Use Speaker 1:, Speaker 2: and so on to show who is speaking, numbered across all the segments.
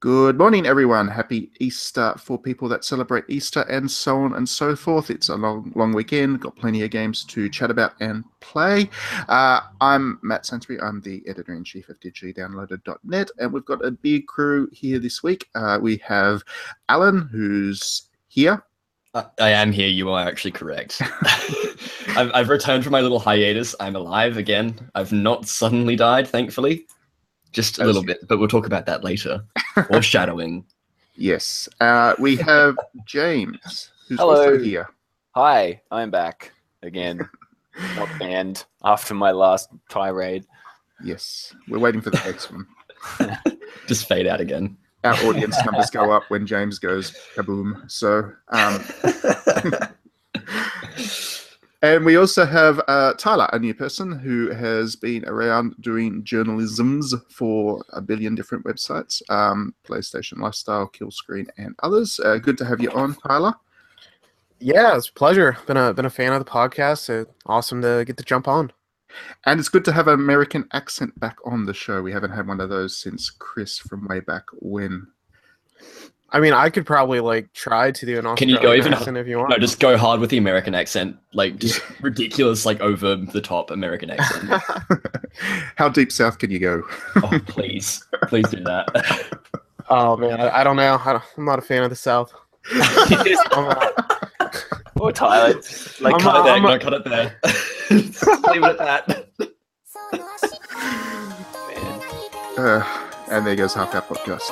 Speaker 1: Good morning, everyone. Happy Easter for people that celebrate Easter and so on and so forth. It's a long weekend. Got plenty of games to chat about and play. I'm Matt Sansbury. I'm the editor-in-chief of digitally-downloaded.net, and we've got a big crew here this week. We have Alan, who's here.
Speaker 2: I am here. You are actually correct. I've returned from my little hiatus. I'm alive again. I've not suddenly died, thankfully. Just a little bit, but we'll talk about that later. Foreshadowing.
Speaker 1: Yes. We have James, who's
Speaker 3: Hello.
Speaker 1: also here.
Speaker 3: Hi, I'm back again. Not banned after my last tirade.
Speaker 1: Yes. We're waiting for the next one.
Speaker 2: Just fade out again.
Speaker 1: Our audience numbers go up when James goes kaboom. So, and we also have Tyler, a new person who has been around doing journalisms for a billion different websites, PlayStation Lifestyle, Killscreen, and others. Good to have you on, Tyler.
Speaker 4: Yeah, it's a pleasure. Been a fan of the podcast. Awesome to get to jump on.
Speaker 1: And it's good to have an American accent back on the show. We haven't had one of those since Chris from way back when.
Speaker 4: I mean, I could probably try to do an Australian accent if you want.
Speaker 2: No, just go hard with the American accent, just ridiculous, over the top American accent.
Speaker 1: How deep south can you go?
Speaker 2: Oh, please do that.
Speaker 4: Oh man, I don't know. I'm not a fan of the South.
Speaker 3: Or Tyler,
Speaker 2: cut it there. Leave it at that.
Speaker 1: And there goes half our podcast.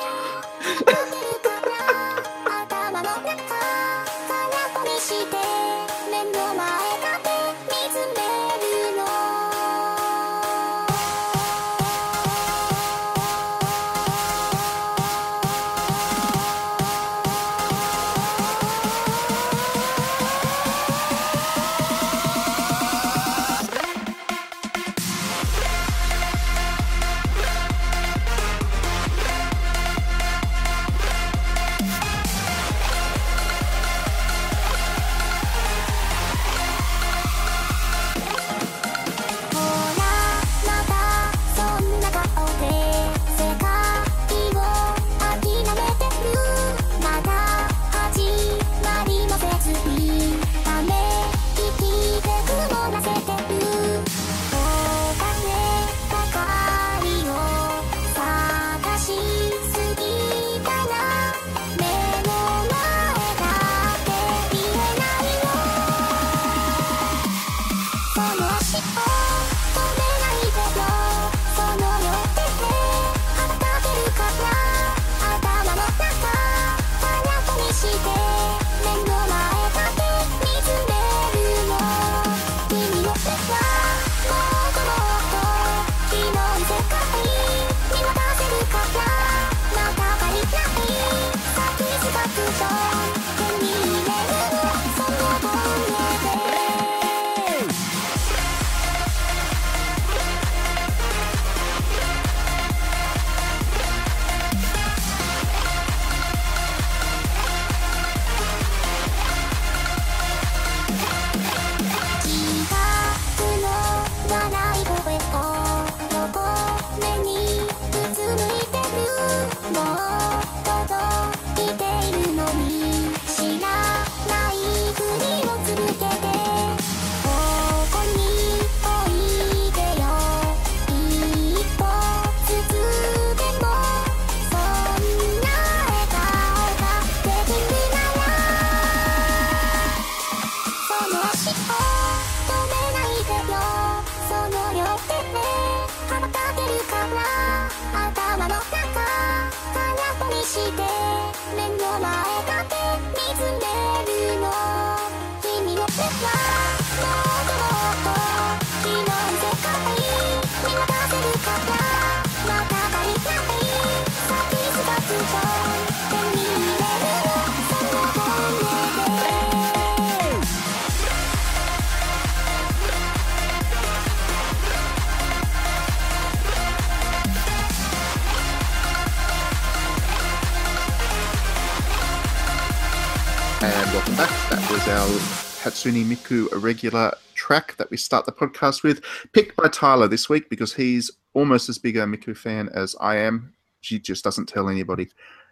Speaker 1: And welcome back. That was our Hatsune Miku regular track that we start the podcast with, picked by Tyler this week because he's almost as big a Miku fan as I am. She just doesn't tell anybody.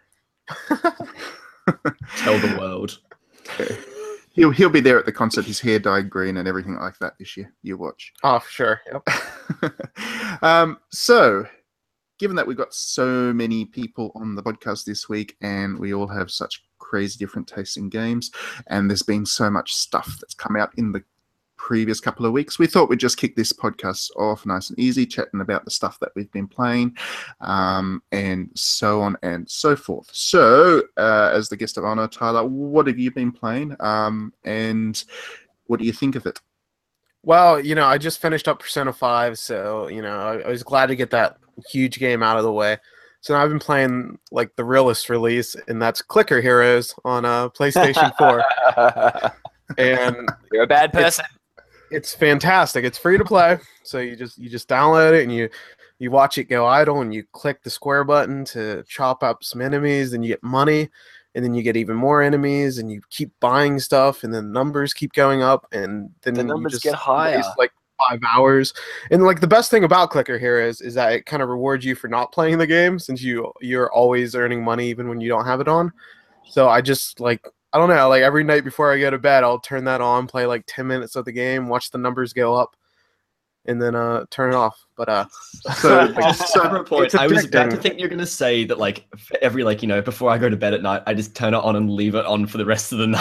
Speaker 2: Tell the world.
Speaker 1: He'll be there at the concert, his hair dyed green and everything like that this year. You watch.
Speaker 4: Oh, for sure. Yep.
Speaker 1: So, given that we've got so many people on the podcast this week and we all have such crazy different tastes in games, and there's been so much stuff that's come out in the previous couple of weeks, we thought we'd just kick this podcast off nice and easy, chatting about the stuff that we've been playing, and so on and so forth. So, as the guest of honor, Tyler, what have you been playing, and what do you think of it?
Speaker 4: Well, I just finished up Persona 5, so, I was glad to get that huge game out of the way. So now I've been playing, like, the realest release, and that's Clicker Heroes on PlayStation 4. And
Speaker 3: You're a bad person.
Speaker 4: It's fantastic. It's free to play, so you just download it and you watch it go idle, and you click the square button to chop up some enemies, then you get money, and then you get even more enemies, and you keep buying stuff, and then numbers keep going up, and then
Speaker 3: The numbers
Speaker 4: you just
Speaker 3: get higher.
Speaker 4: waste, like 5 hours. And like the best thing about Clicker Heroes is that it kind of rewards you for not playing the game, since you're always earning money even when you don't have it on. So I just I don't know, like every night before I go to bed, I'll turn that on, play like 10 minutes of the game, watch the numbers go up, and then turn it off. But
Speaker 2: Separate point.
Speaker 4: it's
Speaker 2: I was about to
Speaker 4: addicting.
Speaker 2: think you're gonna say that like for every before I go to bed at night, I just turn it on and leave it on for the rest of the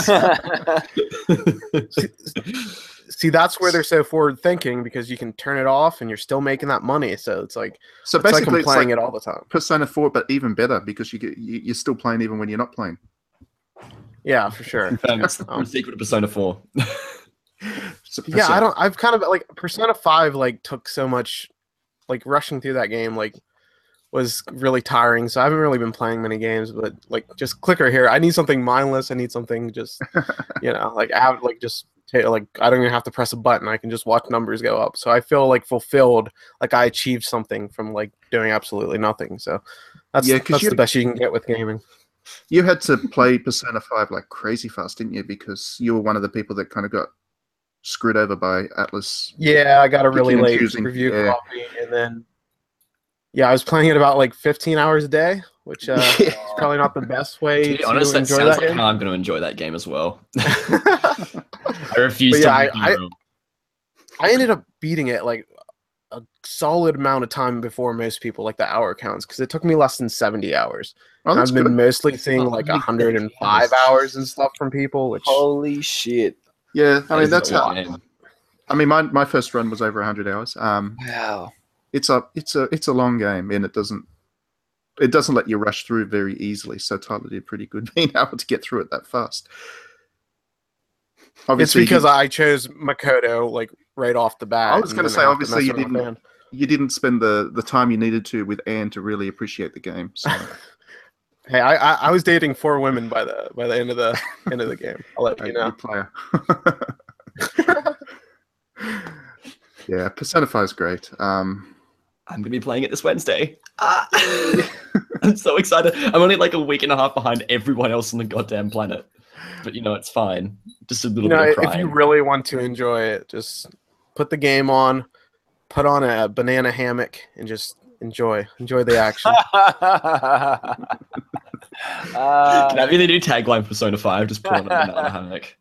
Speaker 2: night.
Speaker 4: See, that's where they're so forward thinking, because you can turn it off and you're still making that money. So it's like
Speaker 1: Basically,
Speaker 4: I'm playing it all the time.
Speaker 1: Persona 4, but even better, because you're still playing even when you're not playing.
Speaker 4: Yeah, for sure.
Speaker 2: It's the sequel to Persona 4.
Speaker 1: So
Speaker 4: Yeah, I've kind of like Persona 5 took so much, rushing through that game was really tiring. So I haven't really been playing many games, but just Clicker here. I need something mindless. I need something just I don't even have to press a button. I can just watch numbers go up. So I feel fulfilled, like I achieved something from doing absolutely nothing. So that's the best you can get with gaming.
Speaker 1: You had to play Persona 5 like crazy fast, didn't you? Because you were one of the people that kind of got screwed over by Atlas.
Speaker 4: Yeah, I got a really
Speaker 1: Picking and
Speaker 4: late
Speaker 1: choosing,
Speaker 4: review
Speaker 1: yeah.
Speaker 4: copy, and then I was playing it about 15 hours a day, which is probably not the best way
Speaker 2: To be honest, that
Speaker 4: enjoy
Speaker 2: sounds
Speaker 4: that
Speaker 2: like
Speaker 4: game.
Speaker 2: how I'm going to enjoy that game as well. I refuse
Speaker 4: But yeah,
Speaker 2: to. Be hero.
Speaker 4: I ended up beating it a solid amount of time before most people, the hour counts, because it took me less than 70 hours.
Speaker 1: Oh, that's
Speaker 4: I've been
Speaker 1: good.
Speaker 4: mostly seeing
Speaker 2: Only
Speaker 4: 105 hours and stuff from people, which
Speaker 3: Holy shit.
Speaker 1: Yeah, I mean
Speaker 2: That
Speaker 1: that's
Speaker 2: is a
Speaker 1: how.
Speaker 2: good game.
Speaker 1: I mean, my first run was over 100 hours.
Speaker 3: Wow.
Speaker 1: It's a long game, and it doesn't let you rush through very easily. So Tyler did pretty good being able to get through it that fast.
Speaker 4: it's
Speaker 1: Obviously,
Speaker 4: because I chose Makoto right off the bat.
Speaker 1: I was
Speaker 4: and
Speaker 1: gonna
Speaker 4: didn't
Speaker 1: say,
Speaker 4: have to
Speaker 1: obviously,
Speaker 4: mess
Speaker 1: you
Speaker 4: around with
Speaker 1: didn't-
Speaker 4: Anne.
Speaker 1: you didn't spend the time you needed to with Anne to really appreciate the game. So.
Speaker 4: Hey, I was dating 4 women by the end of the game. I'll let you know.
Speaker 1: Good player. Yeah, Persona 5 is great.
Speaker 2: I'm going to be playing it this Wednesday. I'm so excited. I'm only a week and a half behind everyone else on the goddamn planet. But it's fine. Just a little bit of
Speaker 4: If
Speaker 2: crying.
Speaker 4: you really want to enjoy it, just put the game on, put on a banana hammock, and just enjoy the action.
Speaker 2: Can that be the new tagline for Persona 5? Just put on a banana hammock.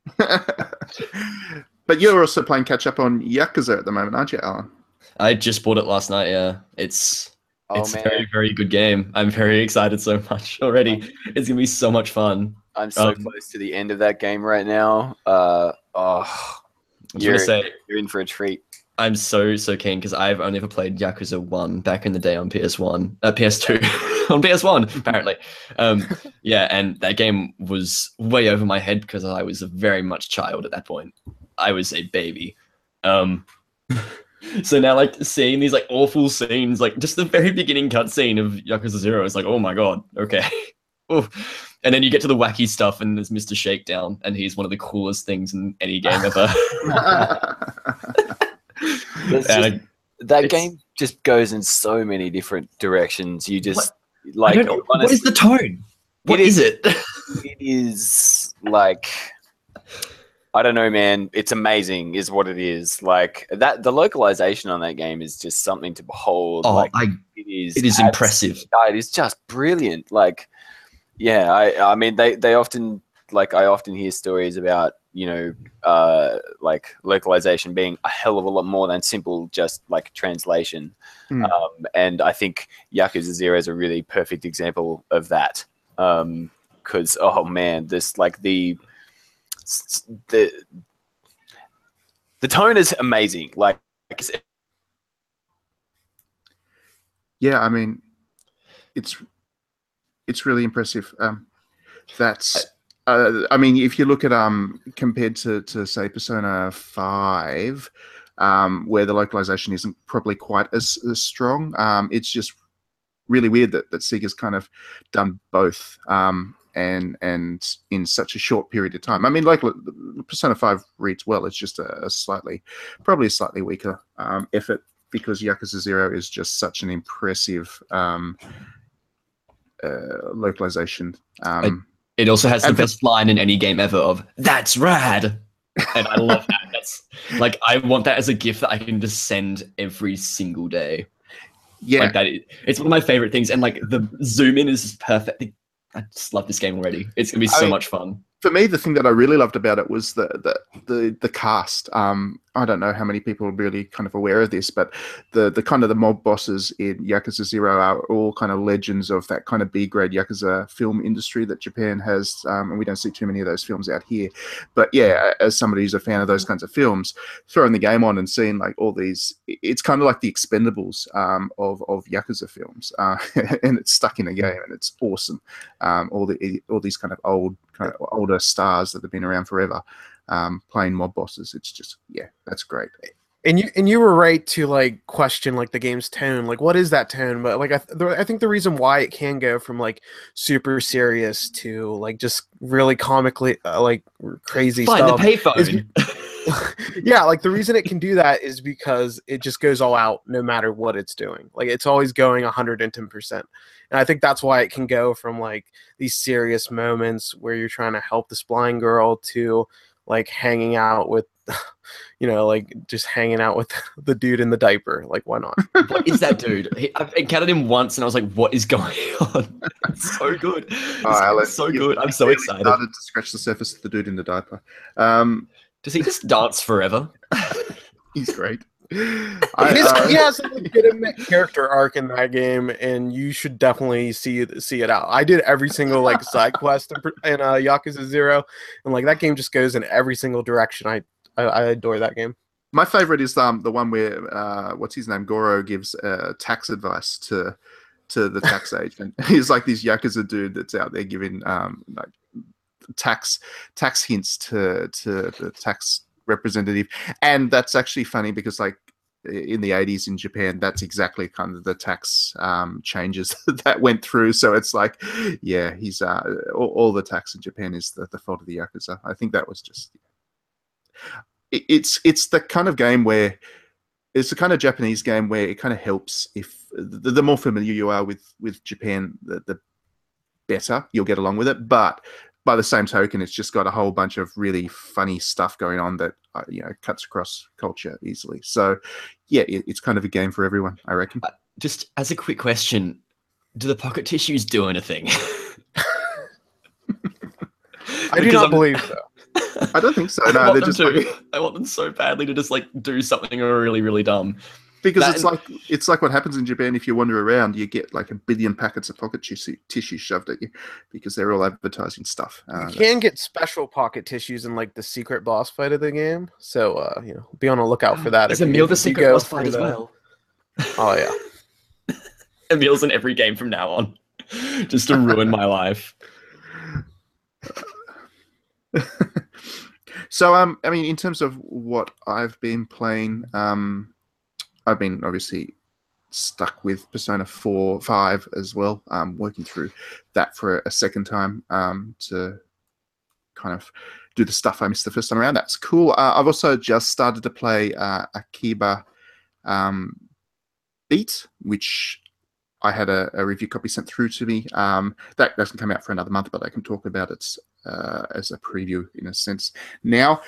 Speaker 1: But you're also playing catch up on Yakuza at the moment, aren't you, Alan?
Speaker 2: I just bought it last night, yeah. It's a
Speaker 3: man.
Speaker 2: very, very good game. I'm very excited so much already. It's going to be so much fun.
Speaker 3: I'm so
Speaker 2: Um,
Speaker 3: close to the end of that game right now.
Speaker 2: I was going
Speaker 3: You're-
Speaker 2: to say,
Speaker 3: You're in for a treat.
Speaker 2: I'm so keen because I've only ever played Yakuza 1 back in the day on PS2, on PS1, apparently. Yeah, and that game was way over my head because I was a very much child at that point. I was a baby. So now, seeing these, awful scenes, just the very beginning cutscene of Yakuza 0 is oh my god, okay. Oof. And then you get to the wacky stuff, and there's Mr. Shakedown, and he's one of the coolest things in any game ever.
Speaker 3: There's
Speaker 2: And
Speaker 3: just- that
Speaker 2: it's-
Speaker 3: game just goes in so many different directions. You just
Speaker 2: I don't know. What is the tone? What
Speaker 3: It
Speaker 2: is
Speaker 3: is-
Speaker 2: it?
Speaker 3: It is I don't know, man. It's amazing, is what it is. Like that, the localization on that game is just something to behold.
Speaker 2: Oh,
Speaker 3: like
Speaker 2: it is impressive.
Speaker 3: It is just brilliant. Like, yeah, I mean, they often like I often hear stories about like localization being a hell of a lot more than simple just like translation. And I think Yakuza 0 is a really perfect example of that. Because oh man, this like the tone is amazing. Like,
Speaker 1: yeah, I mean, it's really impressive. That's I mean, if you look at compared to say Persona 5, where the localization isn't probably quite as strong, it's just really weird that Sega's kind of done both. And in such a short period of time. I mean, like Persona 5 reads well. It's just probably a slightly weaker effort, because Yakuza 0 is just such an impressive localization.
Speaker 2: It also has the best line in any game ever of "That's rad," and I love that. That's like, I want that as a gift that I can just send every single day.
Speaker 1: Yeah,
Speaker 2: like that. It's one of my favorite things, and like the zoom in is perfect. I just love this game already. It's gonna be so much fun.
Speaker 1: For me, the thing that I really loved about it was the cast. I don't know how many people are really kind of aware of this, but the kind of the mob bosses in Yakuza 0 are all kind of legends of that kind of B-grade Yakuza film industry that Japan has, and we don't see too many of those films out here. But yeah, as somebody who's a fan of those kinds of films, throwing the game on and seeing like all these, it's kind of like the Expendables of Yakuza films, and it's stuck in a game, and it's awesome. All these kind of older stars that have been around forever, playing mob bosses. It's just, yeah, that's great.
Speaker 4: And you were right to like question like the game's tone, like what is that tone? But like I think the reason why it can go from like super serious to like just really comically like crazy
Speaker 2: Find
Speaker 4: stuff.
Speaker 2: the payphone.
Speaker 4: Yeah, like the reason it can do that is because it just goes all out no matter what it's doing. Like it's always going 110%. And I think that's why it can go from like these serious moments where you're trying to help this blind girl to like hanging out with, like just hanging out with the dude in the diaper. Like, why not?
Speaker 2: What is that dude? I've encountered him once, and I was like, "What is going on?" It's so good. It's so good. I'm so excited.
Speaker 1: Started to scratch the surface of the dude in the diaper.
Speaker 2: Does he just dance forever?
Speaker 1: He's great.
Speaker 4: He has a legitimate character arc in that game, and you should definitely see it out. I did every single like side quest in Yakuza 0, and like that game just goes in every single direction. I adore that game.
Speaker 1: My favorite is the one where what's his name, Goro, gives tax advice to the tax agent. He's like this Yakuza dude that's out there giving like tax hints to the tax representative. And that's actually funny because like in the 80s in Japan, that's exactly kind of the tax changes that went through. So it's like, yeah, he's all the tax in Japan is the fault of the Yakuza. I think that was just, it's the kind of game where it's the kind of Japanese game where it kind of helps if the more familiar you are with Japan, the better you'll get along with it. But by the same token, it's just got a whole bunch of really funny stuff going on that cuts across culture easily. So, yeah, it's kind of a game for everyone, I reckon.
Speaker 2: Just as a quick question, do the pocket tissues do anything?
Speaker 4: I do not believe so.
Speaker 1: I don't think so. No, they're just.
Speaker 2: I want them so badly to just like do something really, really dumb.
Speaker 1: Because it's like what happens in Japan. If you wander around, you get like 1 billion packets of pocket tissue shoved at you because they're all advertising stuff.
Speaker 4: You can get special pocket tissues in like the secret boss fight of the game, so be on the lookout for that.
Speaker 2: Is Emil the secret boss fight as well?
Speaker 4: Oh yeah,
Speaker 2: Emil's in every game from now on, just to ruin my life.
Speaker 1: So I mean, in terms of what I've been playing, I've been obviously stuck with Persona 5 as well, working through that for a second time to kind of do the stuff I missed the first time around. That's cool. I've also just started to play Akiba Beat, which I had a review copy sent through to me. That doesn't come out for another month, but I can talk about it as a preview in a sense. Now,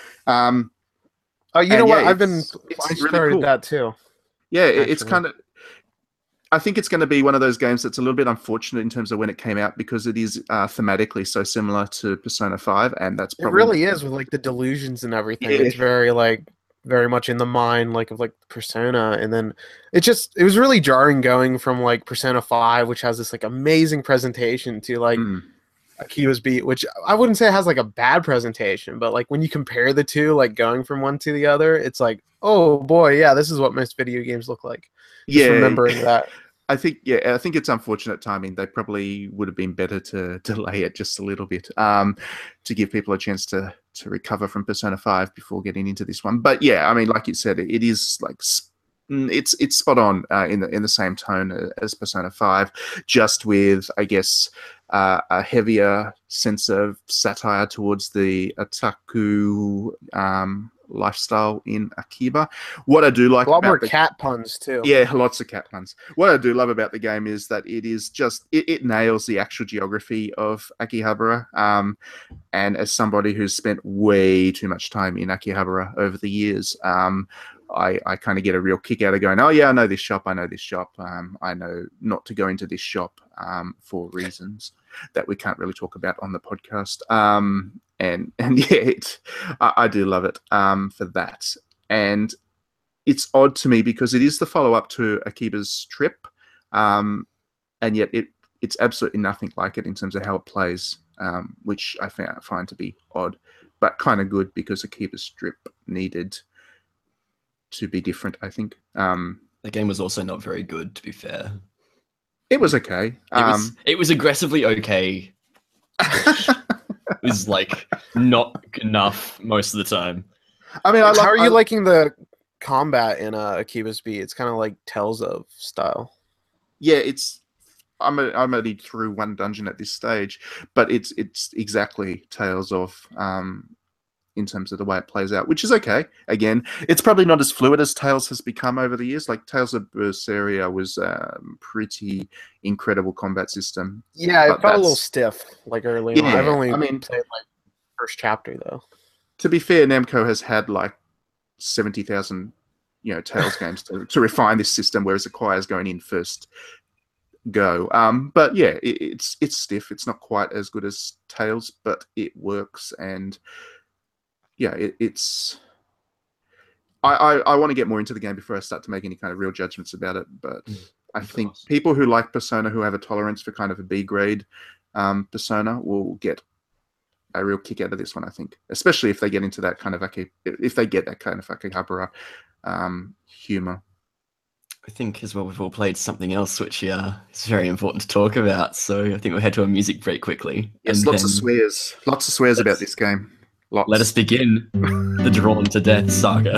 Speaker 4: you know what?
Speaker 1: yeah,
Speaker 4: I've been.
Speaker 1: it's
Speaker 4: I
Speaker 1: really
Speaker 4: started
Speaker 1: cool.
Speaker 4: that too.
Speaker 1: Yeah, it's
Speaker 4: actually.
Speaker 1: kind of. I think it's going to be one of those games that's a little bit unfortunate in terms of when it came out because it is thematically so similar to Persona 5, and that's
Speaker 4: It
Speaker 1: probably
Speaker 4: really is with like the delusions and everything.
Speaker 1: Yeah.
Speaker 4: It's very much in the mind like of like Persona, and then it was really jarring going from like Persona 5, which has this like amazing presentation, to like Akiba's Beat, which I wouldn't say has like a bad presentation, but like when you compare the two, like going from one to the other, it's like, oh boy, yeah, this is what most video games look like. Just remembering that.
Speaker 1: I think it's unfortunate timing. They probably would have been better to delay it just a little bit, to give people a chance to recover from Persona 5 before getting into this one. But yeah, I mean, like you said, it is like it's spot on in the same tone as Persona 5, just with, I guess, a heavier sense of satire towards the otaku lifestyle in Akiba. What I do like
Speaker 4: A lot
Speaker 1: about
Speaker 4: more
Speaker 1: the
Speaker 4: cat puns too.
Speaker 1: Yeah, lots of cat puns. What I do love about the game is that it is just it nails the actual geography of Akihabara. And as somebody who's spent way too much time in Akihabara over the years, I kind of get a real kick out of going, oh yeah, I know this shop. I know not to go into this shop for reasons that we can't really talk about on the podcast. And yeah, I do love it for that. And it's odd to me because it is the follow-up to Akiba's Trip, and yet it's absolutely nothing like it in terms of how it plays, which I find to be odd, but kind of good because Akiba's Trip needed to be different, I think.
Speaker 2: The game was also not very good, to be fair.
Speaker 1: It was okay.
Speaker 2: It was aggressively okay. It was like not enough most of the time.
Speaker 1: I mean,
Speaker 4: how are you liking the combat in Akiba's Beat? It's kind of like Tales of style.
Speaker 1: Yeah, I'm only through one dungeon at this stage, but it's exactly Tales of in terms of the way it plays out, which is okay. Again, it's probably not as fluid as Tales has become over the years. Like Tales of Berseria was a pretty incredible combat system.
Speaker 4: Yeah, it felt a little stiff like early on. I've only played like first chapter though.
Speaker 1: To be fair, Namco has had like 70,000 Tales games to refine this system, whereas Acquire's going in first go. But yeah, it's stiff. It's not quite as good as Tales, but it works. And yeah, it's. I want to get more into the game before I start to make any kind of real judgments about it. But I think people who like Persona, who have a tolerance for kind of a B grade Persona, will get a real kick out of this one. I think, especially if they get into that kind of Akihabara humor.
Speaker 2: I think as well we've all played something else which is very important to talk about. So I think we'll head to a music break quickly.
Speaker 1: Yes, lots of swears about this game. Lots.
Speaker 2: Let us begin the Drawn to Death saga.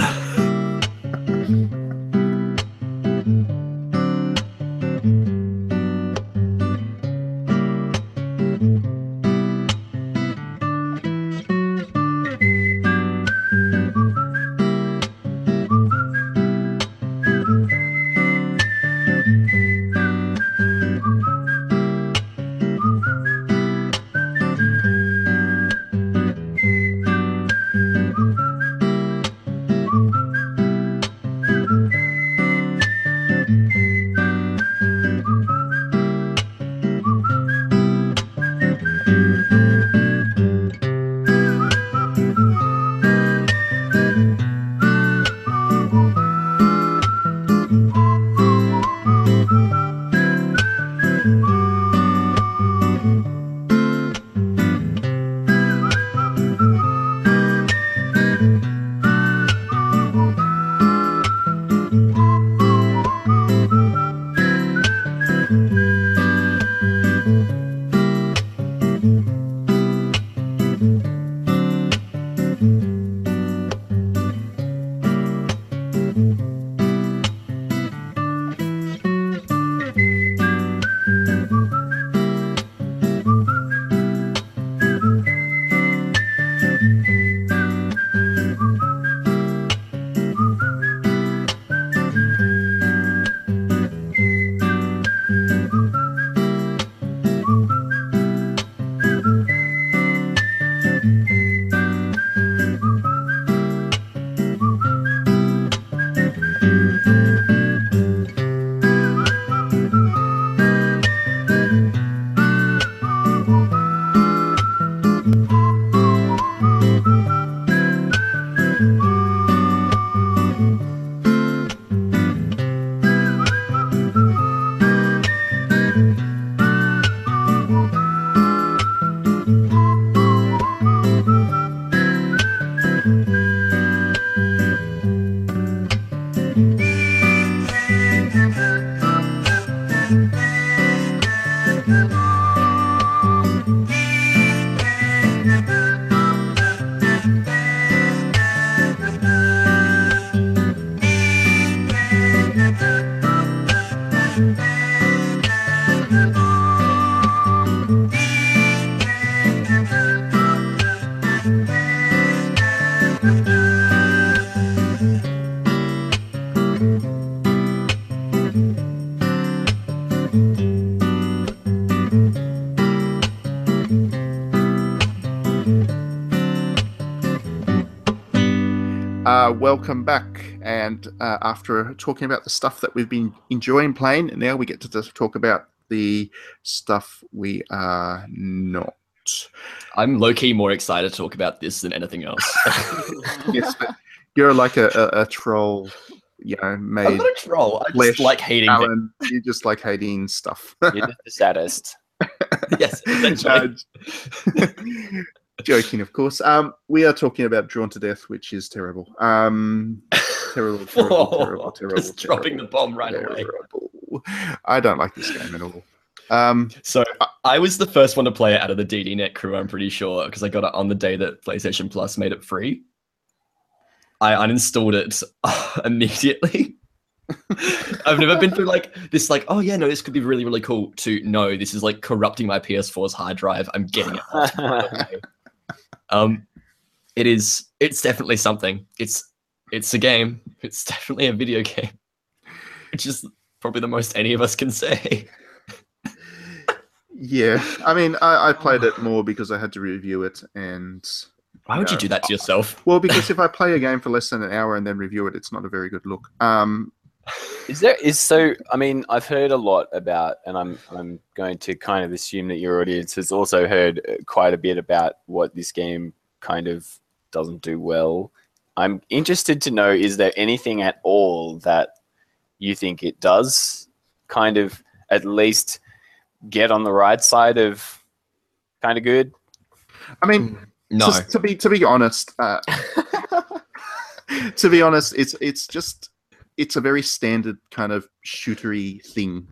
Speaker 1: welcome back. And after talking about the stuff that we've been enjoying playing, now we get to just talk about the stuff we are not.
Speaker 2: I'm low-key more excited to talk about this than anything else.
Speaker 1: Yes, but you're like a troll, made.
Speaker 2: I'm not a troll. I just like hating things.
Speaker 1: Alan, you just like hating stuff.
Speaker 3: You're just the saddest.
Speaker 2: Yes, essentially.
Speaker 1: Joking, of course. We are talking about Drawn to Death, which is terrible. Terrible.
Speaker 2: Just dropping the bomb right away.
Speaker 1: I don't like this game at all.
Speaker 2: So I was the first one to play it out of the DDNet crew, I'm pretty sure, because I got it on the day that PlayStation Plus made it free. I uninstalled it immediately. I've never been through this, oh yeah, no, this could be really, really cool, to no, this is like corrupting my PS4's hard drive. I'm getting it right away. It's definitely something. It's a game. It's definitely a video game. Which is probably the most any of us can say.
Speaker 1: Yeah, I mean, I played it more because I had to review it, and
Speaker 2: why would you do that to yourself?
Speaker 1: Well, because if I play a game for less than an hour and then review it, it's not a very good look.
Speaker 3: I mean, I've heard a lot about, and I'm going to kind of assume that your audience has also heard quite a bit about what this game kind of doesn't do well. I'm interested to know, is there anything at all that you think it does kind of at least get on the right side of kind of good?
Speaker 1: I mean,
Speaker 2: no.
Speaker 1: To be honest, it's a very standard kind of shootery thing.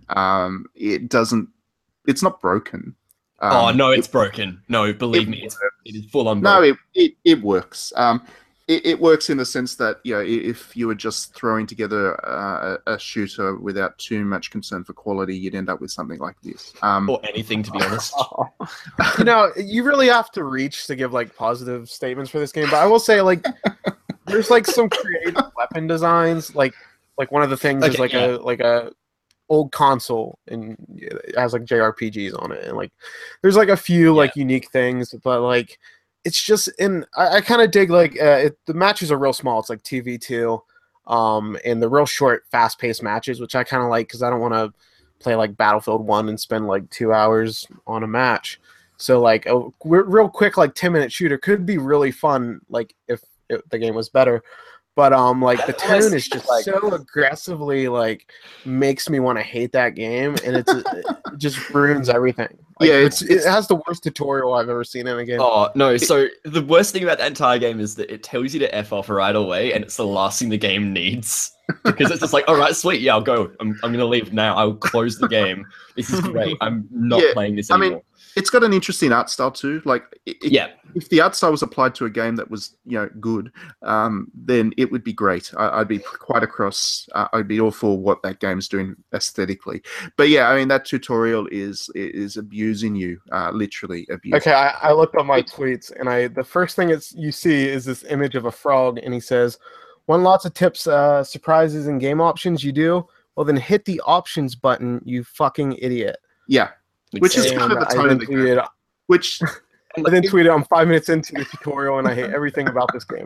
Speaker 1: It's not broken.
Speaker 2: No, it's broken. No, believe me, it is full on
Speaker 1: No,
Speaker 2: broken.
Speaker 1: it works. It works in the sense that, if you were just throwing together a shooter without too much concern for quality, you'd end up with something like this.
Speaker 2: Or anything, to be honest.
Speaker 4: You really have to reach to give positive statements for this game. But I will say, there's some creative weapon designs. Like one of the things is a old console, and it has JRPGs on it, and there's a few unique things, but it's just I kind of dig the matches are real small. It's 2v2, and the real short, fast-paced matches, which I kind of like because I don't want to play Battlefield 1 and spend 2 hours on a match. So a real quick 10-minute shooter could be really fun if the game was better. But the tone is just so aggressively makes me want to hate that game, and it just ruins everything. It has the worst tutorial I've ever seen in a game.
Speaker 2: Oh no! So the worst thing about the entire game is that it tells you to F off right away, and it's the last thing the game needs, because it's just all right, sweet, yeah, I'll go. I'm gonna leave now. I'll close the game. This is great. I'm not playing this anymore.
Speaker 1: I mean, it's got an interesting art style too. If the art style was applied to a game that was good, then it would be great. I'd be quite across. I'd be all for what that game's doing aesthetically. But yeah, I mean, that tutorial is abusing you, literally abusing.
Speaker 4: Okay, I looked on my tweets, and the first thing you see is this image of a frog, and he says, "Want lots of tips, surprises, and game options? You do? Well, then hit the options button, you fucking idiot."
Speaker 1: Yeah. Which is kind of the tone of the game. Which
Speaker 4: I then tweeted, "I'm 5 minutes into the tutorial, and I hate everything about this game."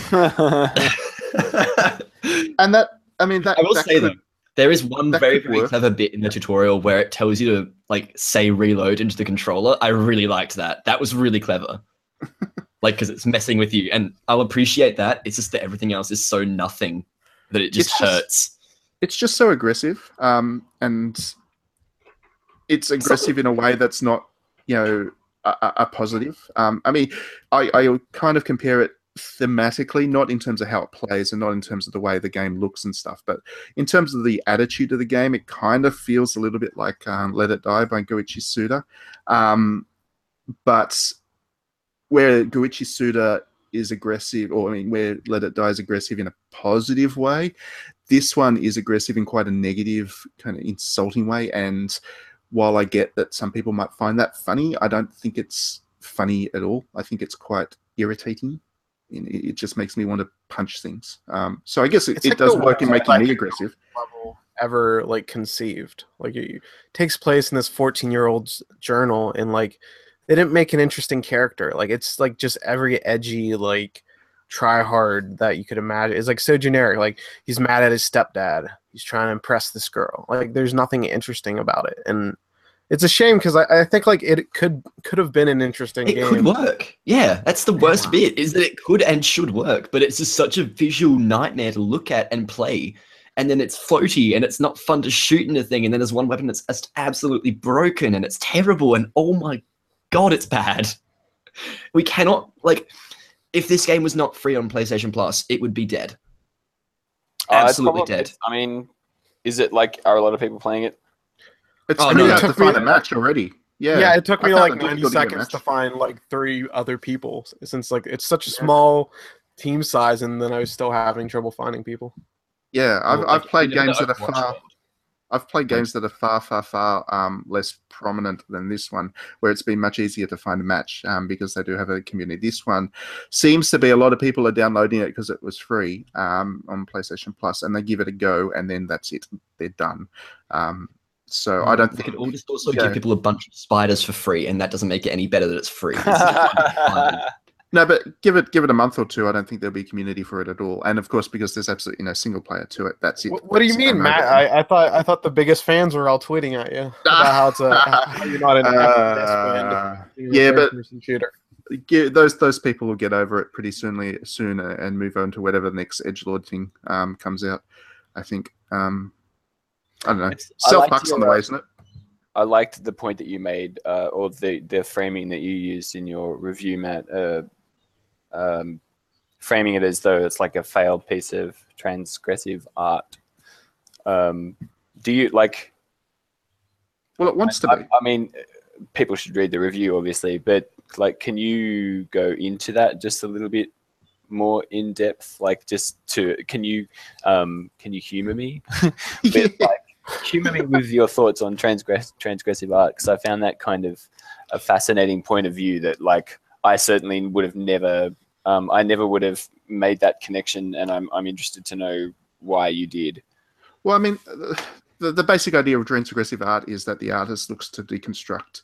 Speaker 1: And I
Speaker 2: will say though, there is one very, very clever bit in the tutorial where it tells you to say reload into the controller. I really liked that. That was really clever. Because it's messing with you, and I'll appreciate that. It's just that everything else is so nothing that it just hurts.
Speaker 1: It's just so aggressive, and it's aggressive in a way that's not, a positive. I mean, I kind of compare it thematically, not in terms of how it plays and not in terms of the way the game looks and stuff, but in terms of the attitude of the game, it kind of feels a little bit like Let It Die by Goichi Suda. But where Goichi Suda is aggressive, where Let It Die is aggressive in a positive way, this one is aggressive in quite a negative, kind of insulting way. And while I get that some people might find that funny, I don't think it's funny at all. I think it's quite irritating. It just makes me want to punch things. So I guess it does work in making me aggressive.
Speaker 4: Level ever conceived. It takes place in this 14-year-old's journal, and they didn't make an interesting character. It's just every edgy try hard that you could imagine. It's like so generic. Like he's mad at his stepdad. He's trying to impress this girl. Like there's nothing interesting about it, and it's a shame because I think like it could have been an interesting game.
Speaker 2: It could work. Yeah, that's the worst bit, is that it could and should work, but it's just such a visual nightmare to look at and play. And then it's floaty and it's not fun to shoot in a thing. And then there's one weapon that's just absolutely broken and it's terrible. And oh my God, it's bad. We cannot, like, if this game was not free on PlayStation Plus, it would be dead. Absolutely dead.
Speaker 3: I mean, is it like, are a lot of people playing it?
Speaker 1: It's to find a match already. Yeah,
Speaker 4: it took me like 90 seconds to find like 3 other people, since like it's such a small team size, and then I was still having trouble finding people.
Speaker 1: Yeah, I've played games that are far. I've played games that are far less prominent than this one, where it's been much easier to find a match because they do have a community. This one seems to be a lot of people are downloading it because it was free on PlayStation Plus, and they give it a go, and then that's it. They're done. So I don't think
Speaker 2: it will just also give people a bunch of spiders for free, and that doesn't make it any better that it's free.
Speaker 1: No, but give it a month or two. I don't think there'll be community for it at all. And of course, because there's absolutely no single player to it, that's it.
Speaker 4: What do you mean, Matt? I thought the biggest fans were all tweeting at you about how it's how you're not an FPS fan.
Speaker 1: Yeah, but shooter. Those people will get over it pretty soon and move on to whatever the next edgelord thing comes out. I think. I don't know. Self-bucks on the way, isn't it?
Speaker 3: I liked the point that you made, or the framing that you used in your review, Matt. Framing it as though it's like a failed piece of transgressive art. Do you like?
Speaker 1: Well, it wants to be.
Speaker 3: I mean, people should read the review, obviously, but like, can you go into that just a little bit more in depth? Like, can you humor me? But, like, humor me with your thoughts on transgressive art, because I found that kind of a fascinating point of view that, like, I certainly would have never, I never would have made that connection, and I'm interested to know why you did.
Speaker 1: Well, I mean, the basic idea of transgressive art is that the artist looks to deconstruct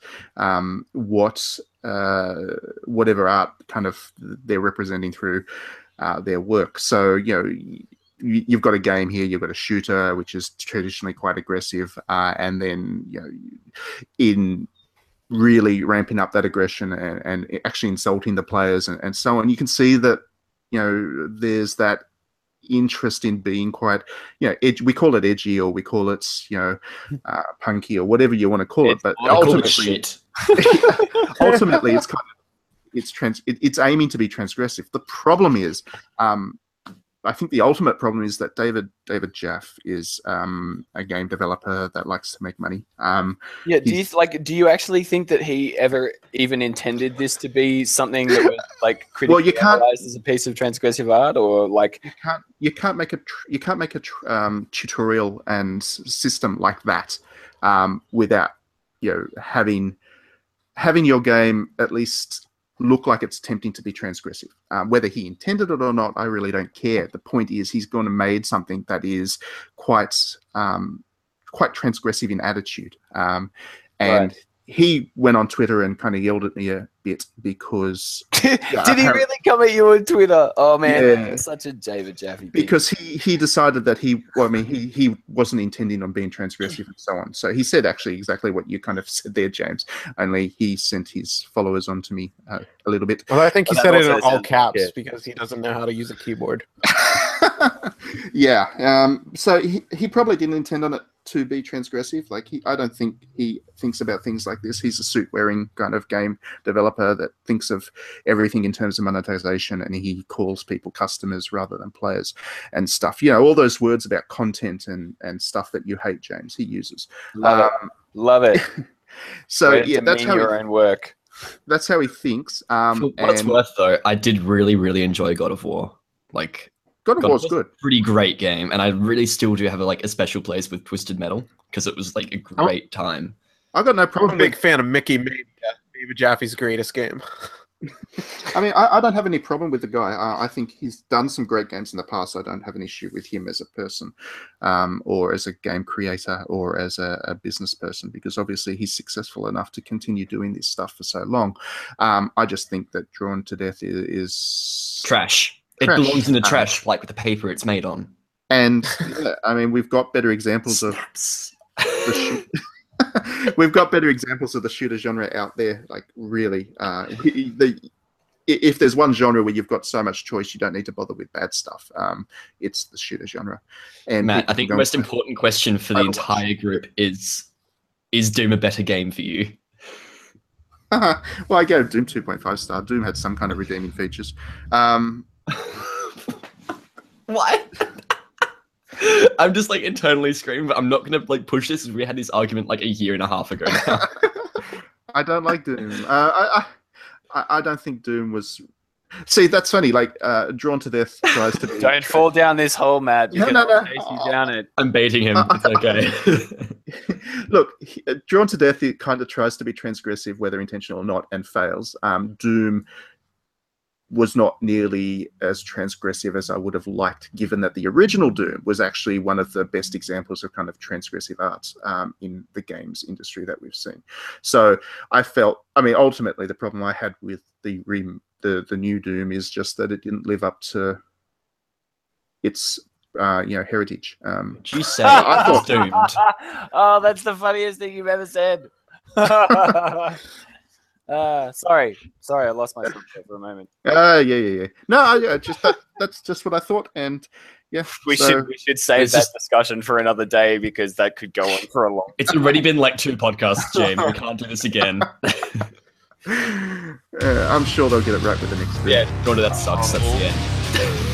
Speaker 1: whatever art kind of they're representing through their work. So, you've got a game here, you've got a shooter, which is traditionally quite aggressive, and then, in really ramping up that aggression and actually insulting the players and so on, you can see that, there's that interest in being quite, we call it edgy, or we call it, punky, or whatever you want to call it, but ultimately, ultimately it's kind of, it's aiming to be transgressive. The problem is, I think the ultimate problem is that David Jaffe is a game developer that likes to make money.
Speaker 3: Do you actually think that he ever even intended this to be something that was like critically analyzed as a piece of transgressive art, or like
Speaker 1: you can't make a tutorial and system like that without having your game at least look like it's tempting to be transgressive. Whether he intended it or not, I really don't care. The point is, he's gone and made something that is quite transgressive in attitude. And he went on Twitter and kind of yelled at me a bit because...
Speaker 3: Did he really come at you on Twitter? Oh, man, that's such a David Jaffe thing.
Speaker 1: Because he decided that he wasn't intending on being transgressive and so on. So he said actually exactly what you kind of said there, James, only he sent his followers on to me a little bit.
Speaker 4: Well, I think he said it in all caps because he doesn't know how to use a keyboard.
Speaker 1: Yeah. So he probably didn't intend on it to be transgressive. Like, I don't think he thinks about things like this. He's a suit-wearing kind of game developer that thinks of everything in terms of monetization, and he calls people customers rather than players and stuff. All those words about content and stuff that you hate, James, he uses.
Speaker 3: Love it.
Speaker 1: So that's how
Speaker 3: your own work.
Speaker 1: That's how he thinks.
Speaker 2: For what it's worth, though, I did really, really enjoy God of War. Like,
Speaker 1: God of War's good.
Speaker 2: Pretty great game, and I really still do have a special place with Twisted Metal because it was like a great time.
Speaker 1: I got no problem.
Speaker 4: I'm a big fan of Mickey made David Jaffe's greatest game.
Speaker 1: I mean, I don't have any problem with the guy. I think he's done some great games in the past. I don't have an issue with him as a person, or as a game creator, or as a business person, because obviously he's successful enough to continue doing this stuff for so long. I just think that Drawn to Death is
Speaker 2: trash. It
Speaker 1: trash.
Speaker 2: belongs in the trash, like with the paper it's made on.
Speaker 1: And yeah, I mean, we've got better examples of
Speaker 2: Snaps.
Speaker 1: the we've got better examples of the shooter genre out there. Like really, if there's one genre where you've got so much choice, you don't need to bother with bad stuff. It's the shooter genre. And
Speaker 2: Matt,
Speaker 1: people
Speaker 2: I think
Speaker 1: can
Speaker 2: the
Speaker 1: go
Speaker 2: most
Speaker 1: and-
Speaker 2: important question for the
Speaker 1: Overwatch.
Speaker 2: entire group is Doom a better game for you?
Speaker 1: well, I gave Doom 2.5 star. Doom had some kind of redeeming features.
Speaker 2: What? I'm just like internally screaming, but I'm not gonna like push this. We had this argument like a year and a half ago now.
Speaker 1: I don't like Doom. I don't think Doom was. See, that's funny. Like, Drawn to Death tries to be.
Speaker 3: Don't fall down this hole, Matt.
Speaker 1: No,
Speaker 3: Because
Speaker 1: no, no.
Speaker 3: I'll chase you down it.
Speaker 2: I'm baiting him. It's okay.
Speaker 1: Look, Drawn to Death, it kind of tries to be transgressive, whether intentional or not, and fails. Doom was not nearly as transgressive as I would have liked, given that the original Doom was actually one of the best examples of kind of transgressive art in the games industry that we've seen. So I felt, I mean, ultimately the problem I had with the new Doom is just that it didn't live up to its heritage.
Speaker 2: Did you say
Speaker 1: I
Speaker 2: I was
Speaker 1: thought-
Speaker 2: doomed?
Speaker 3: Oh, that's the funniest thing you've ever said. Sorry, I lost myself there for a moment.
Speaker 1: Yeah. No, yeah, that's just what I thought, and yeah,
Speaker 3: We
Speaker 1: so-
Speaker 3: should save
Speaker 2: It's
Speaker 3: that
Speaker 2: just-
Speaker 3: discussion for another day because that could go on for a long.
Speaker 2: It's already been like 2 podcasts, James. We can't do this again.
Speaker 1: I'm sure they'll get it right with the next.
Speaker 2: Yeah, go to that sucks. That's the end.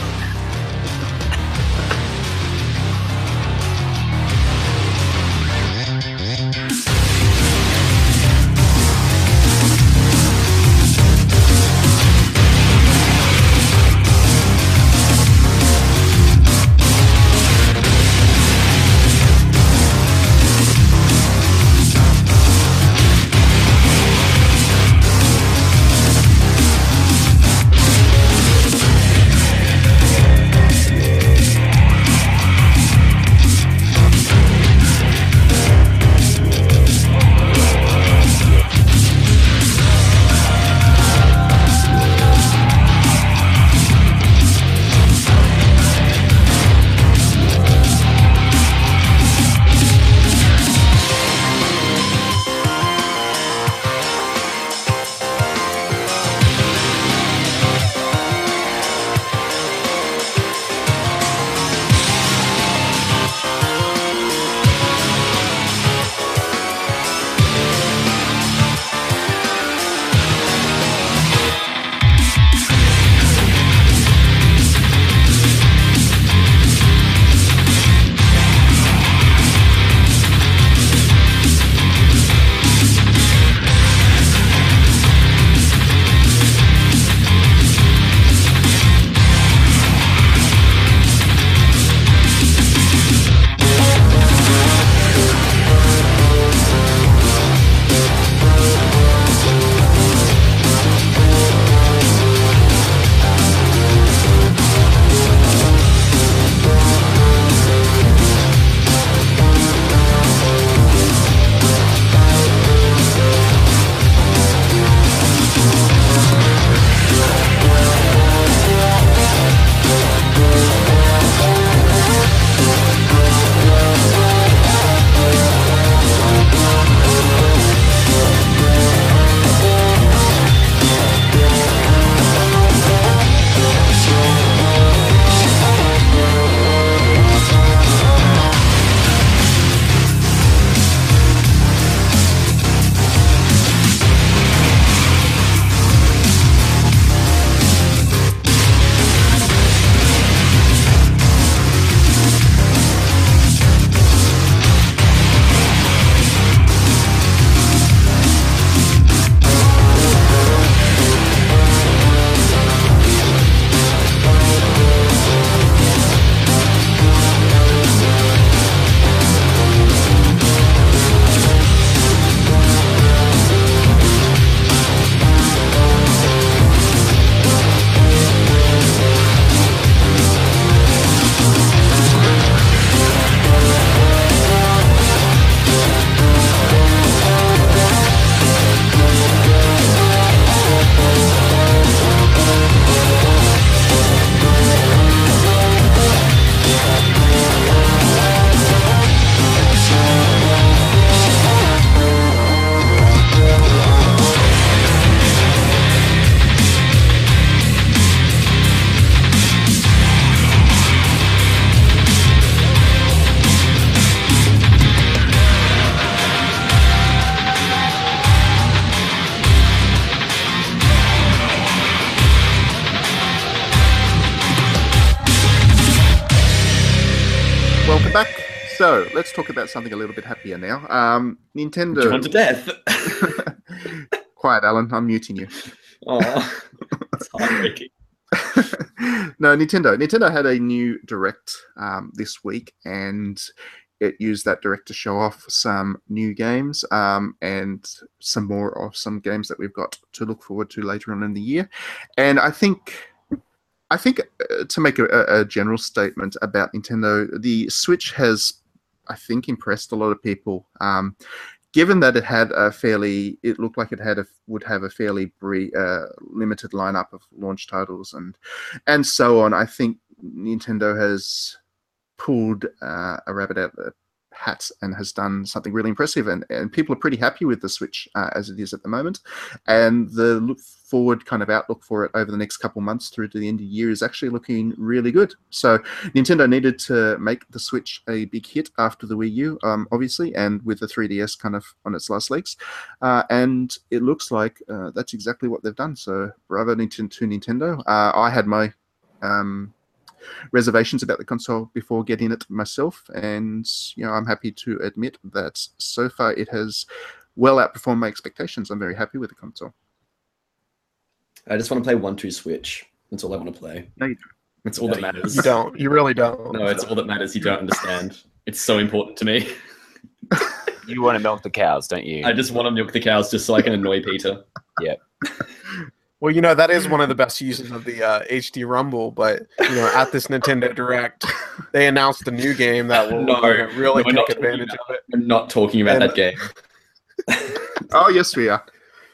Speaker 1: So let's talk about something a little bit happier now. Nintendo.
Speaker 2: Drawn to death.
Speaker 1: Quiet, Alan. I'm muting you.
Speaker 2: Oh, it's heartbreaking.
Speaker 1: No, Nintendo had a new Direct this week, and it used that Direct to show off some new games and some more of some games that we've got to look forward to later on in the year. And I think to make a general statement about Nintendo, the Switch has, I think, impressed a lot of people. Given that it looked like it would have a fairly limited lineup of launch titles and so on. I think Nintendo has pulled a rabbit out of the hat and has done something really impressive, and people are pretty happy with the Switch as it is at the moment. And the look forward kind of outlook for it over the next couple months through to the end of the year is actually looking really good. So Nintendo needed to make the Switch a big hit after the Wii U, obviously, and with the 3DS kind of on its last legs. And it looks like that's exactly what they've done. So bravo to Nintendo. I had my reservations about the console before getting it myself, and I'm happy to admit that so far it has well outperformed my expectations. I'm very happy with the console.
Speaker 2: I just want to play 1-2 Switch. That's all I want to play.
Speaker 1: No, you don't.
Speaker 2: That's all that matters.
Speaker 4: You don't. You really don't.
Speaker 2: No, it's all that matters. You don't understand. It's so important to me.
Speaker 3: You want to milk the cows, don't you?
Speaker 2: I just want to milk the cows just so I can annoy Peter.
Speaker 3: Yeah.
Speaker 4: Well, that is one of the best uses of the HD Rumble, but at this Nintendo Direct, they announced a new game that will really take advantage of it.
Speaker 2: We're not talking about that game.
Speaker 1: Oh, yes, we are.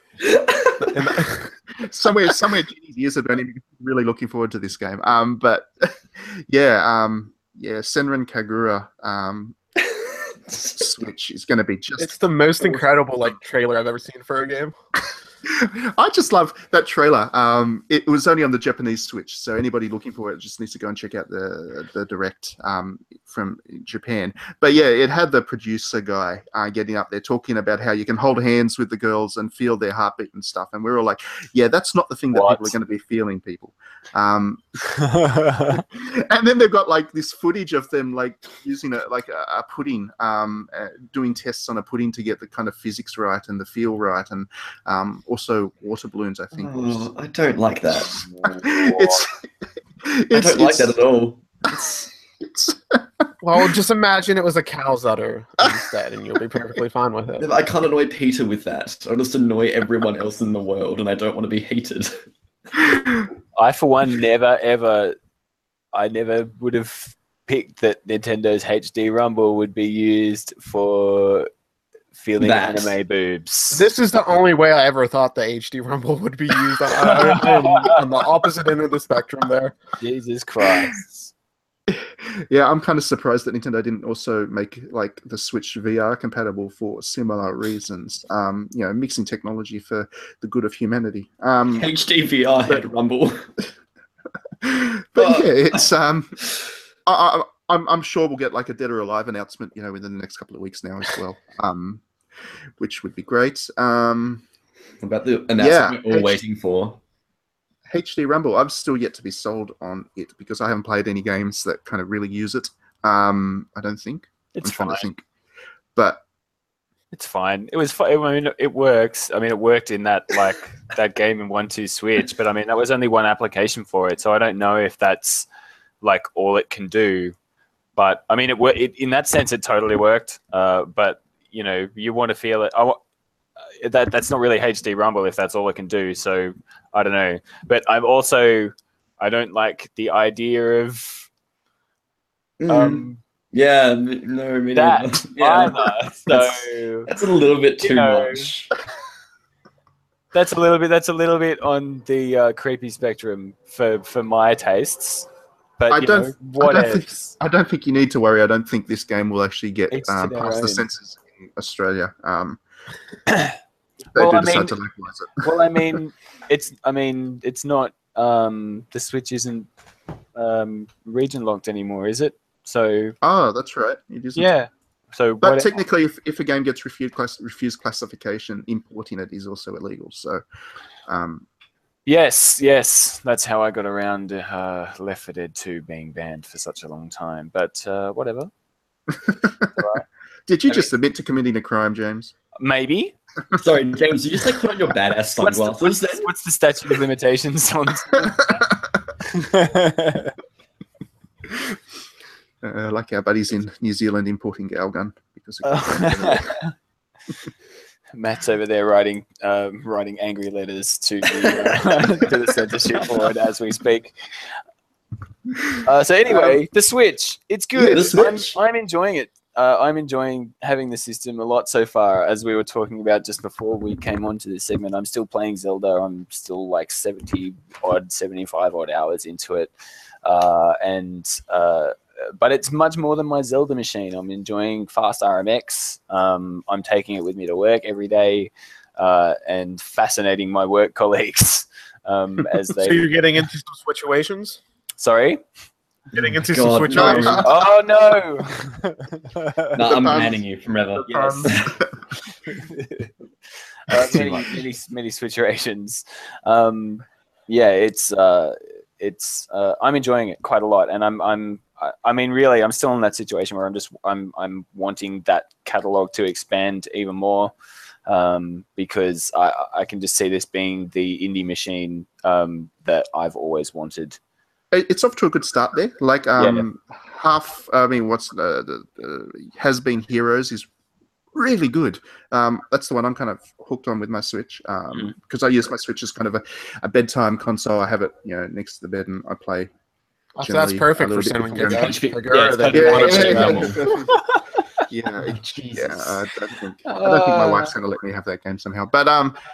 Speaker 1: somewhere Jenny's ears are burning. Really looking forward to this game. But Senran Kagura Switch is going to be just.
Speaker 4: It's the most incredible trailer I've ever seen for a game.
Speaker 1: I just love that trailer. It was only on the Japanese Switch, so anybody looking for it just needs to go and check out the Direct from Japan. But yeah, it had the producer guy getting up there talking about how you can hold hands with the girls and feel their heartbeat and stuff. And we're all like, yeah, that's not the thing that people are going to be feeling, people. And then they've got this footage of them using a pudding, doing tests on a pudding to get the kind of physics right and the feel right, and also water balloons, I think.
Speaker 2: Oh, I don't like that.
Speaker 1: I
Speaker 2: don't like that at all.
Speaker 4: Well, just imagine it was a cow's udder instead, and you'll be perfectly fine with it.
Speaker 2: I can't annoy Peter with that. I'll just annoy everyone else in the world, and I don't want to be hated.
Speaker 3: I, for one, never would have picked that Nintendo's HD Rumble would be used for feeling anime boobs.
Speaker 4: This is the only way I ever thought the HD Rumble would be used. On the opposite end of the spectrum there.
Speaker 3: Jesus Christ.
Speaker 1: Yeah, I'm kind of surprised that Nintendo didn't also make the Switch VR compatible for similar reasons. Mixing technology for the good of humanity.
Speaker 2: HD VR had Rumble.
Speaker 1: But yeah, it's I'm sure we'll get a Dead or Alive announcement, within the next couple of weeks now as well, which would be great.
Speaker 2: What about the announcement we're all waiting for?
Speaker 1: HD Rumble. I'm still yet to be sold on it because I haven't played any games that kind of really use it. I don't think.
Speaker 3: It's fine.
Speaker 1: To think. But
Speaker 3: it's fine. It was fine. I mean, it works. I mean, it worked in that that game in 1-2 Switch, but I mean, that was only one application for it, so I don't know if that's all it can do. But I mean, in that sense, it totally worked. But you want to feel it. That's not really HD Rumble if that's all it can do. So I don't know. But I don't like the idea of
Speaker 2: yeah, no, me
Speaker 3: that either. So
Speaker 2: that's a little bit too much.
Speaker 3: That's a little bit on the creepy spectrum for my tastes. But
Speaker 1: I don't think you need to worry. I don't think this game will actually get past the censors in Australia. Decide to localize it.
Speaker 3: Well, it's not. The Switch isn't region locked anymore, is it? So.
Speaker 1: Oh, that's right. It isn't.
Speaker 3: Yeah. So,
Speaker 1: but technically, if a game gets refused classification, importing it is also illegal. So.
Speaker 3: Yes, that's how I got around Left 4 Dead 2 being banned for such a long time. But whatever.
Speaker 1: Did you just admit to committing a crime, James?
Speaker 3: Maybe.
Speaker 2: Sorry, James, you just like put on your badass sunglasses then?
Speaker 3: What's the statute of limitations on?
Speaker 1: Like our buddies in New Zealand importing Galgun because
Speaker 3: Matt's over there writing angry letters to the censorship board as we speak. So anyway, the Switch, it's good.
Speaker 2: Yeah, the Switch.
Speaker 3: I'm enjoying it. I'm enjoying having the system a lot so far. As we were talking about just before we came on to this segment, I'm still playing Zelda. I'm still like 75 odd hours into it. But it's much more than my Zelda machine. I'm enjoying Fast RMX. I'm taking it with me to work every day and fascinating my work colleagues as they.
Speaker 4: So you're getting into some situations?
Speaker 3: Sorry?
Speaker 4: Getting into
Speaker 2: God,
Speaker 4: some situations?
Speaker 2: no.
Speaker 3: Oh, no.
Speaker 2: No, I'm banning you forever.
Speaker 3: Yes.
Speaker 2: Too much.
Speaker 3: Many situations. Yeah, it's I'm enjoying it quite a lot, and I mean, really, I'm still in that situation where I'm wanting that catalog to expand even more, because I can just see this being the indie machine that I've always wanted.
Speaker 1: It's off to a good start there. Like half. I mean, what's the Has Been Heroes is really good. That's the one I'm kind of hooked on with my Switch, because I use my Switch as kind of a bedtime console. I have it, next to the bed, and I play.
Speaker 4: So that's perfect for someone
Speaker 2: Yeah,
Speaker 4: that
Speaker 2: yeah,
Speaker 1: I don't think my wife's going to let me have that game somehow. But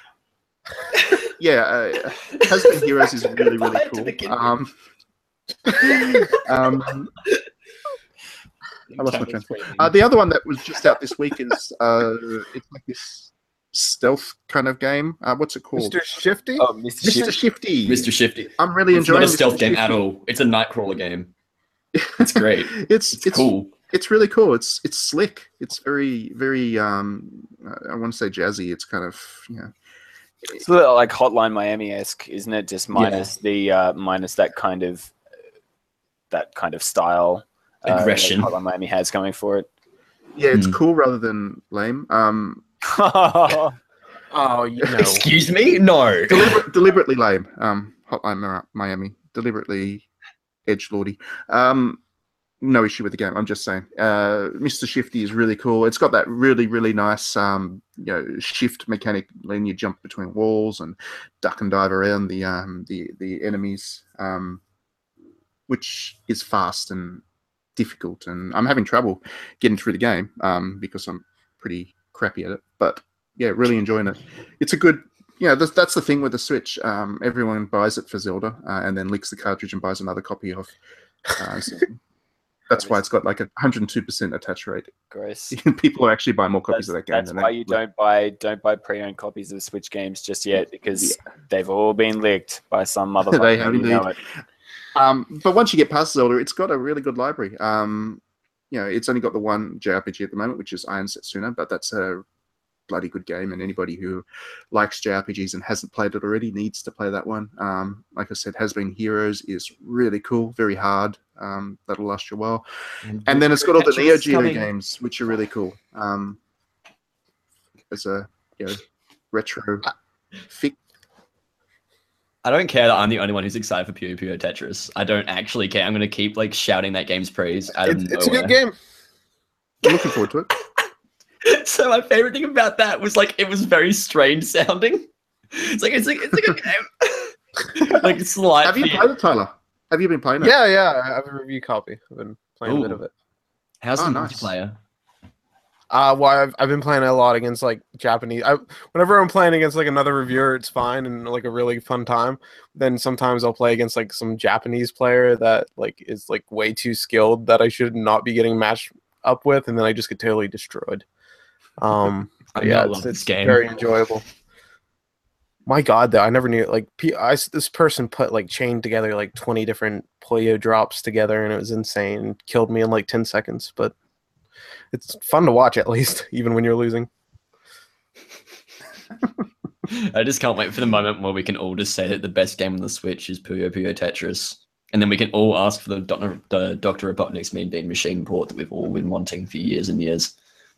Speaker 1: Has Been Heroes is really cool. I lost my train of thought. The other one that was just out this week is it's like this stealth kind of game. What's it called?
Speaker 4: Mr. Shifty?
Speaker 3: Oh, Mr.
Speaker 1: Shifty.
Speaker 2: Mr. Shifty.
Speaker 1: I'm really
Speaker 2: It's
Speaker 1: enjoying
Speaker 2: not a stealth
Speaker 1: Mr.
Speaker 2: game
Speaker 1: Shifty.
Speaker 2: at all. It's a Nightcrawler game. It's great.
Speaker 1: It's
Speaker 2: cool.
Speaker 1: It's really cool. It's slick. It's very I want to say jazzy. It's kind of
Speaker 3: It's a little like Hotline Miami-esque, isn't it? Just minus the minus that kind of style
Speaker 2: Aggression.
Speaker 3: that Hotline Miami has going for it.
Speaker 1: Yeah, it's cool rather than lame.
Speaker 4: Oh,
Speaker 2: Excuse me? No.
Speaker 1: Deliberately lame. Hotline Miami. Deliberately edgelordy. No issue with the game. I'm just saying. Mr. Shifty is really cool. It's got that really nice shift mechanic, letting you jump between walls and duck and dive around the enemies, which is fast and difficult. And I'm having trouble getting through the game because I'm pretty crappy at it. But yeah, really enjoying it. It's a good. That's the thing with the Switch. Everyone buys it for Zelda and then licks the cartridge and buys another copy of. So that's why it's got like 102% attach rate.
Speaker 3: Gross.
Speaker 1: People are actually buying more copies of that game.
Speaker 3: That's why you don't buy pre-owned copies of Switch games just yet, because they've all been licked by some motherfucker.
Speaker 1: They have indeed. But once you get past Zelda, it's got a really good library. It's only got the one JRPG at the moment, which is Iron Setsuna, but that's a bloody good game, and anybody who likes JRPGs and hasn't played it already needs to play that one. Like I said, Has Been Heroes is really cool, very hard. That'll last you a while. And then it's got all the Neo Geo games, which are really cool. As a retro fic.
Speaker 2: I don't care that I'm the only one who's excited for Puyo Puyo Tetris. I don't actually care. I'm going to keep shouting that game's praise out of nowhere.
Speaker 4: It's a good game.
Speaker 1: I'm looking forward to it.
Speaker 2: So my favorite thing about that was it was very strange sounding. It's like a game. Slightly.
Speaker 1: Have you played it, Tyler? Have you been playing it?
Speaker 4: Yeah, I have a review copy. I've been playing a bit of it.
Speaker 2: How's the
Speaker 1: nice.
Speaker 2: multiplayer?
Speaker 4: Well, I've been playing a lot against Japanese. Whenever I'm playing against another reviewer, it's fine and a really fun time. Then sometimes I'll play against some Japanese player that is way too skilled that I should not be getting matched up with, and then I just get totally destroyed. It's
Speaker 2: game.
Speaker 4: Very enjoyable. My God, though, I never knew this person put chained together 20 different Puyo drops together, and it was insane. Killed me in 10 seconds, but it's fun to watch at least, even when you're losing.
Speaker 2: I just can't wait for the moment where we can all just say that the best game on the Switch is Puyo Puyo Tetris. And then we can all ask for the Dr. Robotnik's Mean Bean Machine port that we've all been wanting for years and years.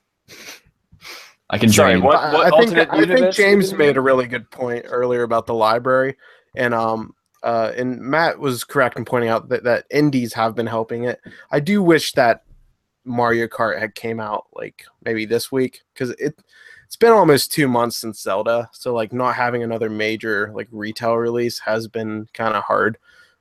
Speaker 2: I can
Speaker 3: Sorry,
Speaker 2: dream.
Speaker 3: what
Speaker 4: I think James made a really good point earlier about the library, and Matt was correct in pointing out that indies have been helping it. I do wish that Mario Kart had came out like maybe this week, because it's been almost 2 months since Zelda, so like not having another major like retail release has been kind of hard.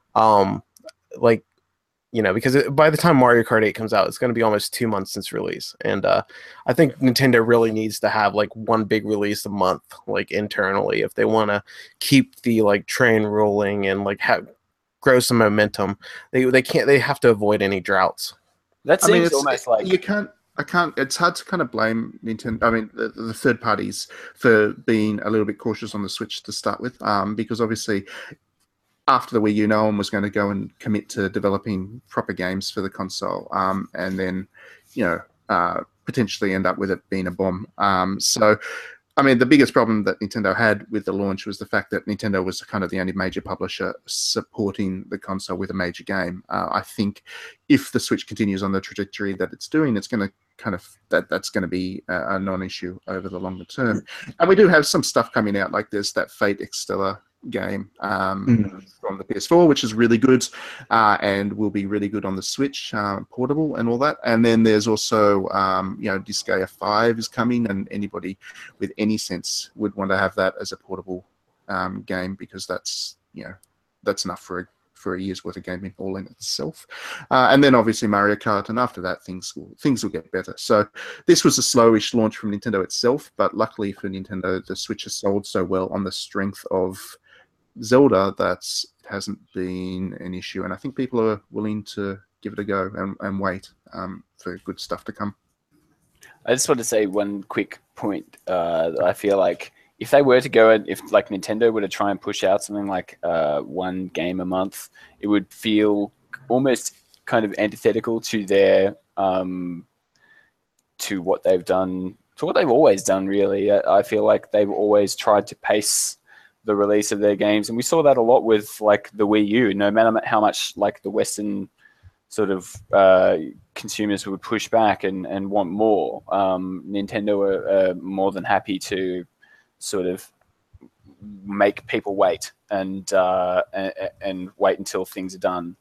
Speaker 4: Like, you know, because by the time Mario Kart 8 comes out, it's going to be almost 2 months since release, and I think Nintendo really needs to have like one big release a month, like internally, if they want to keep the like train rolling and like grow some momentum. They have to avoid any droughts.
Speaker 3: That seems almost like
Speaker 1: I can't. It's hard to kind of blame Nintendo. I mean, the third parties for being a little bit cautious on the Switch to start with, because obviously, after the Wii U, no one was going to go and commit to developing proper games for the console, and then, you know, potentially end up with it being a bomb. So, I mean, the biggest problem that Nintendo had with the launch was the fact that Nintendo was kind of the only major publisher supporting the console with a major game. I think if the Switch continues on the trajectory that it's doing, it's going to kind of that's going to be a non-issue over the longer term. And we do have some stuff coming out, like there's that Fate Extella game from the PS4, which is really good, and will be really good on the Switch, portable and all that. And then there's also, you know, Disgaea 5 is coming, and anybody with any sense would want to have that as a portable game, because that's, you know, that's enough for a year's worth of gaming all in itself. And then obviously Mario Kart, and after that things will get better. So this was a slowish launch from Nintendo itself, but luckily for Nintendo, the Switch has sold so well on the strength of Zelda that it hasn't been an issue, and I think people are willing to give it a go and wait for good stuff to come.
Speaker 3: I just want to say one quick point. I feel like if they were to go, if like Nintendo were to try and push out something like one game a month, it would feel almost kind of antithetical to their to what they've done, to what they've always done. Really, I feel like they've always tried to pace the release of their games, and we saw that a lot with like the Wii U. No matter how much like the Western sort of consumers would push back and want more, Nintendo are more than happy to sort of make people wait and wait until things are done.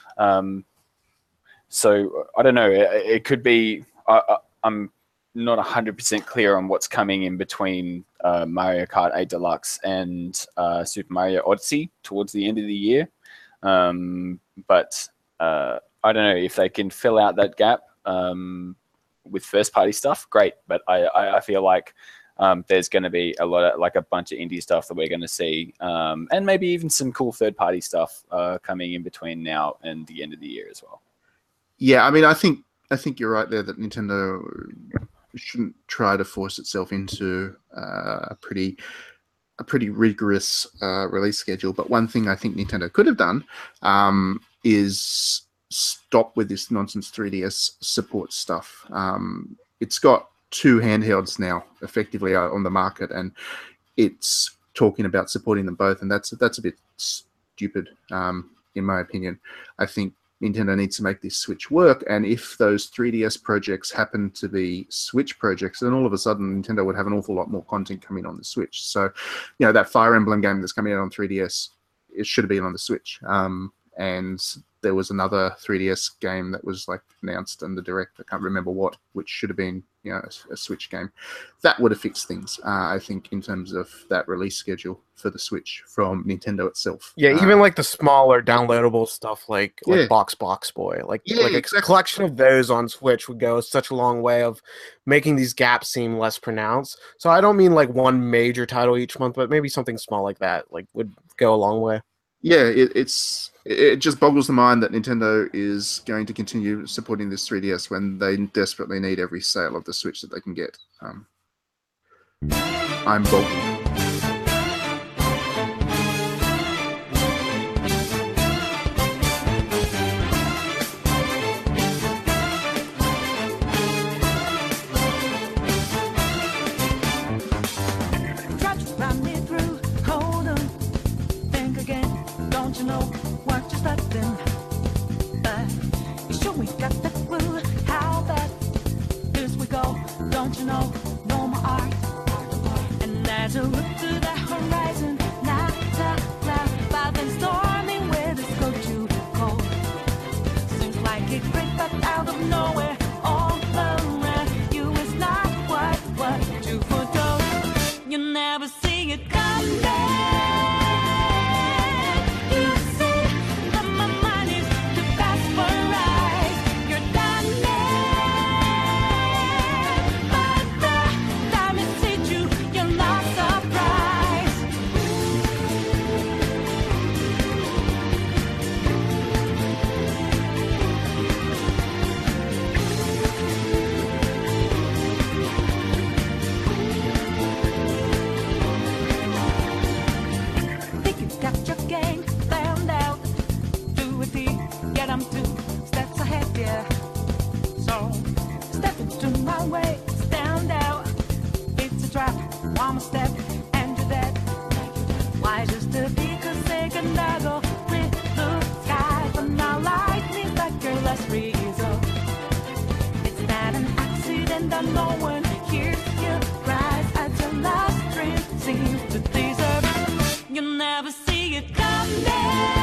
Speaker 3: So I don't know. It could be. I'm not 100% clear on what's coming in between Mario Kart 8 Deluxe and Super Mario Odyssey towards the end of the year. But I don't know if they can fill out that gap with first-party stuff. Great, but I feel like there's going to be a lot of like a bunch of indie stuff that we're going to see, and maybe even some cool third-party stuff coming in between now and the end of the year as well.
Speaker 1: Yeah, I mean, I think you're right there that Nintendo shouldn't try to force itself into a pretty rigorous release schedule. But one thing I think Nintendo could have done is stop with this nonsense 3DS support stuff. It's got 2 handhelds now effectively on the market, and it's talking about supporting them both, and that's a bit stupid in my opinion. I think Nintendo needs to make this Switch work, and if those 3DS projects happen to be Switch projects, then all of a sudden Nintendo would have an awful lot more content coming on the Switch. So, you know, that Fire Emblem game that's coming out on 3DS, it should have been on the Switch. And there was another 3DS game that was like announced in the Direct, I can't remember what, which should have been, you know, a Switch game. That would have fixed things, I think, in terms of that release schedule for the Switch from Nintendo itself.
Speaker 4: Yeah, even like the smaller downloadable stuff like Box Boy, like a collection of those on Switch would go such a long way of making these gaps seem less pronounced. So I don't mean like one major title each month, but maybe something small like that like would go a long way.
Speaker 1: Yeah, it just boggles the mind that Nintendo is going to continue supporting this 3DS when they desperately need every sale of the Switch that they can get. I'm boggled.
Speaker 5: Don't you know what you're starting? Sunday.